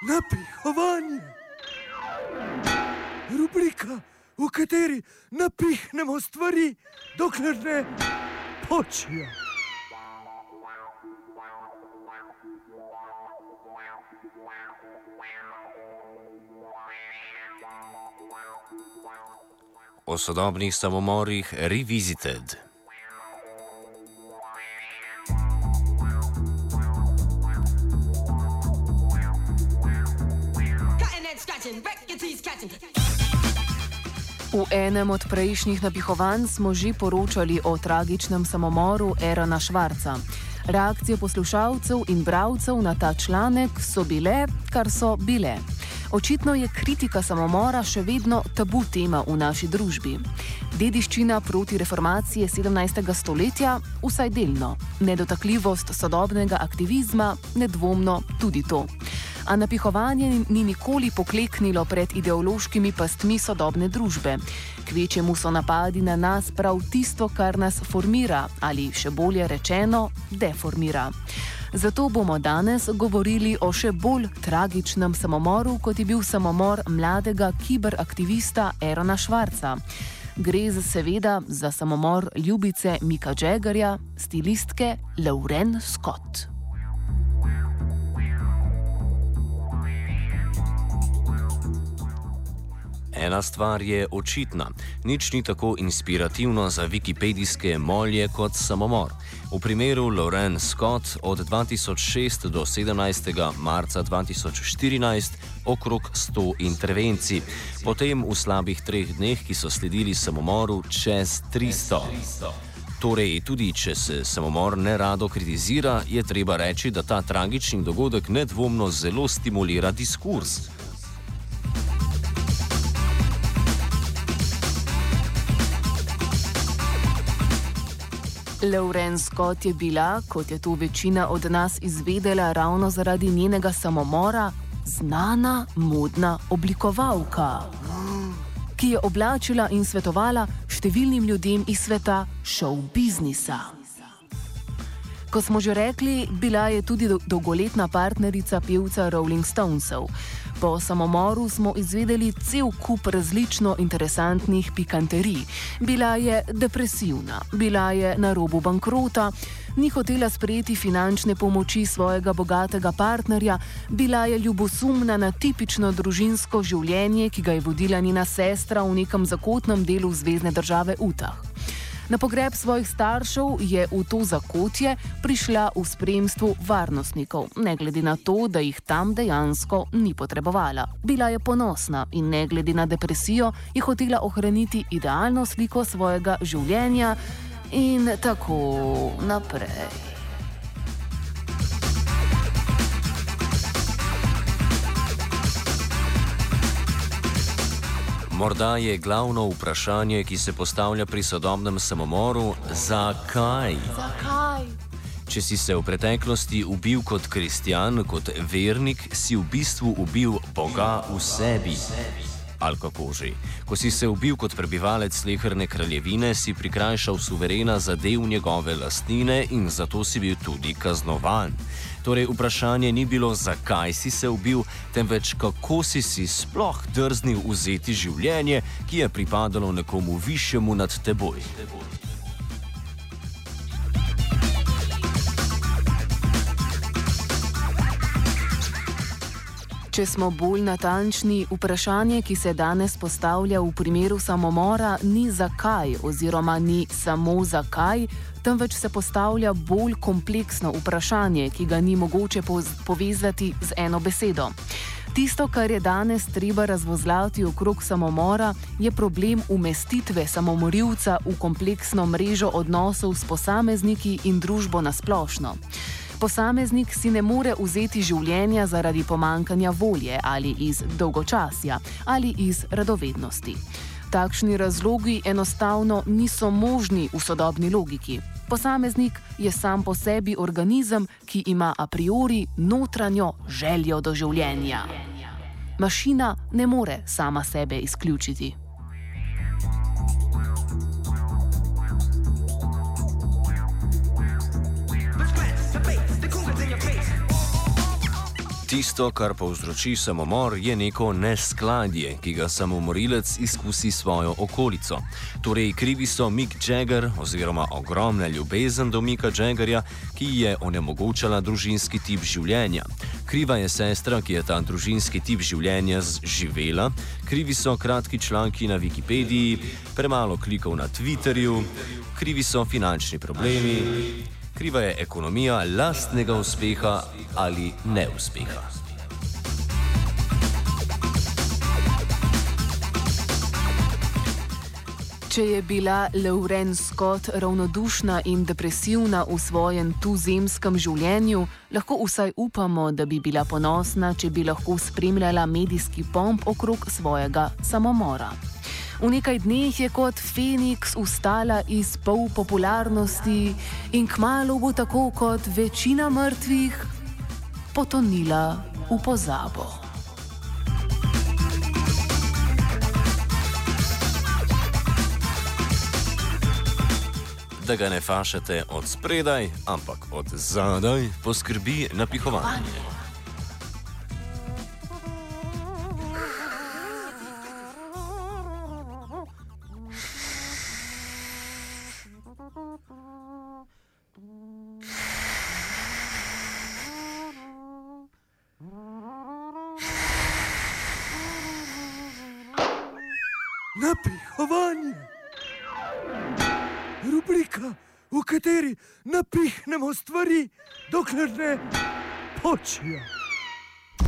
Napihovanje. Rubrika, v kateri napihnemo stvari, dokler ne počijo. O sodobnih samomorih Revisited. V enem od prejšnjih napihovanj smo že poročali o tragičnem samomoru Aarona Schwarza. Reakcije poslušalcev in bralcev na ta članek so bile, kar so bile. Očitno je kritika samomora še vedno tabu tema v naši družbi. Dediščina proti reformaciji 17. stoletja, vsaj delno. Nedotakljivost sodobnega aktivizma, nedvomno tudi to. A napihovanje ni nikoli pokleknilo pred ideološkimi pastmi sodobne družbe. Kvečjemu so napadi na nas prav tisto, kar nas formira, ali še bolje rečeno, deformira. Zato bomo danes govorili o še bolj tragičnem samomoru, kot je bil samomor mladega kiberaktivista Aarona Schwarza. Gre seveda za samomor ljubice Micka Jaggerja, stilistke Lauren Scott. Ena stvar je očitna. Nič ni tako inspirativno za wikipedijske molje kot samomor. V primeru Lauren Scott od 2006 do 17. marca 2014 okrog 100 intervencij. Potem v slabih 3 dneh, ki so sledili samomoru, čez 300. Torej, tudi če se samomor ne rado kritizira, je treba reči, da ta tragični dogodek nedvomno zelo stimulira diskurs. Lauren Scott je bila, kot je to večina od nas izvedela ravno zaradi njenega samomora, znana modna oblikovalka, ki je oblačila in svetovala številnim ljudem iz sveta show-biznisa. Kot smo že rekli, bila je tudi dolgoletna partnerica pevca Rolling Stonesov. Po samomoru smo izvedeli cel kup različno interesantnih pikanterij. Bila je depresivna, bila je na robu bankrota, ni hotela sprejeti finančne pomoči svojega bogatega partnerja, bila je ljubosumna na tipično družinsko življenje, ki ga je vodila njena sestra v nekem zakotnem delu zvezne države Utah. Na pogreb svojih staršev je v to zakotje prišla v spremstvu varnostnikov, ne glede na to, da jih tam dejansko ni potrebovala. Bila je ponosna in ne glede na depresijo je hotela ohraniti idealno sliko svojega življenja in tako naprej. Morda je glavno vprašanje, ki se postavlja pri sodobnem samomoru, zakaj? Zakaj? Če si se v preteklosti ubil kot kristjan, kot vernik, si v bistvu ubil Boga v sebi. Ali kako že? Ko si se ubil kot prebivalec sleherne kraljevine, si prikrajšal suverena zadev njegove lastnine in zato si bil tudi kaznovan. Torej, vprašanje ni bilo, zakaj si se ubil, temveč kako si sploh drznil vzeti življenje, ki je pripadalo nekomu višjemu nad teboj. Če smo bolj natančni, vprašanje, ki se danes postavlja v primeru samomora, ni zakaj oziroma ni samo zakaj, temveč se postavlja bolj kompleksno vprašanje, ki ga ni mogoče povezati z eno besedo. Tisto, kar je danes treba razvozlati okrog samomora, je problem umestitve samomorilca v kompleksno mrežo odnosov s posamezniki in družbo na splošno. Posameznik si ne more vzeti življenja zaradi pomankanja volje ali iz dolgočasja ali iz radovednosti. Takšni razlogi enostavno niso možni v sodobni logiki. Posameznik je sam po sebi organizem, ki ima a priori notranjo željo do življenja. Mašina ne more sama sebe izključiti. Tisto, kar povzroči samomor, je neko neskladje, ki ga samomorilec izkusi svojo okolico. Torej, krivi so Mick Jagger oziroma ogromna ljubezen do Micka Jaggerja, ki je onemogočala družinski tip življenja. Kriva je sestra, ki je ta družinski tip življenja živela. Krivi so kratki članki na Wikipediji, premalo klikov na Twitterju, krivi so finančni problemi. Kriva je ekonomija lastnega uspeha ali neuspeha. Če je bila Lauren Scott ravnodušna in depresivna v svojem tuzemskem življenju, lahko vsaj upamo, da bi bila ponosna, če bi lahko spremljala medijski pomp okrog svojega samomora. V nekaj dneh je kot Feniks vstala iz pol popularnosti in kmalu bo tako kot večina mrtvih potonila v pozabo. Da ga ne fašate od spredaj, ampak od zadaj, poskrbi napihovanje. Napihovanje. Rubrika, v kateri napihnemo stvari, dokler ne počijo.